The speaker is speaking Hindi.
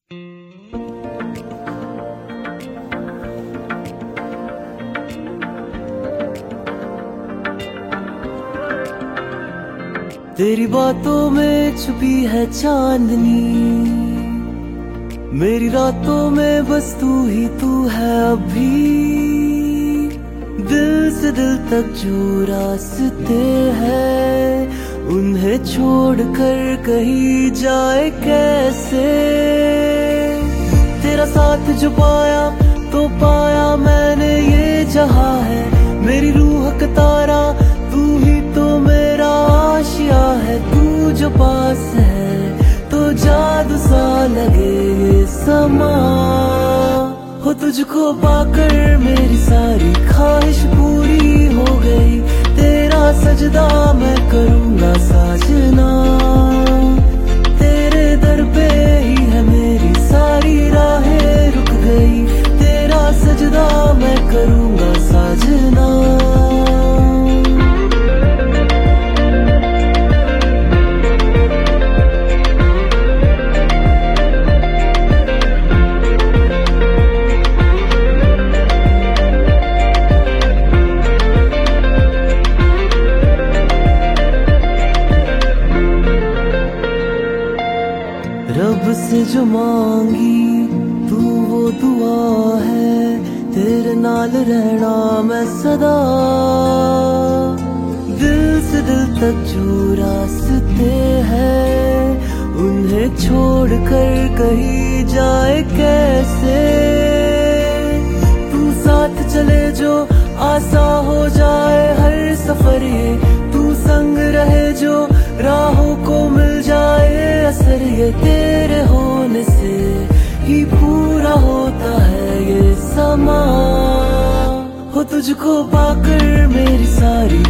तेरी बातों में छुपी है चांदनी, मेरी रातों में बस तू ही तू है अभी। दिल से दिल तक जो रास्ते हैं, उन्हें छोड़कर कहीं जाए कैसे। तेरा साथ जो पाया तो पाया मैंने ये जहां है, मेरी रूह का तारा तू ही तो मेरा आशिया है। तू जो पास है तो जादू सा लगे ये समा हो। तुझको पाकर मेरी सारी ख्वाहिश पूरी हो गई, तेरा सजदा मैं करूंगा साजना। तेरे दर पे ही है मेरी सारी राहें रुक गई, तेरा सजदा मैं करूंगा साजना। रब से जो मांगी तू वो दुआ है, तेरे नाल रहना मैं सदा। दिल से दिल तक जो रास्ते हैं, उन्हें छोड़कर कहीं जाए कैसे। तू साथ चले जो आसा हो जाए हर सफर ये, तू संग रहे जो राहों को मिल जाए असर ये। तेरे होने से ही पूरा होता है ये समा हो। तुझको पाकर मेरी सारी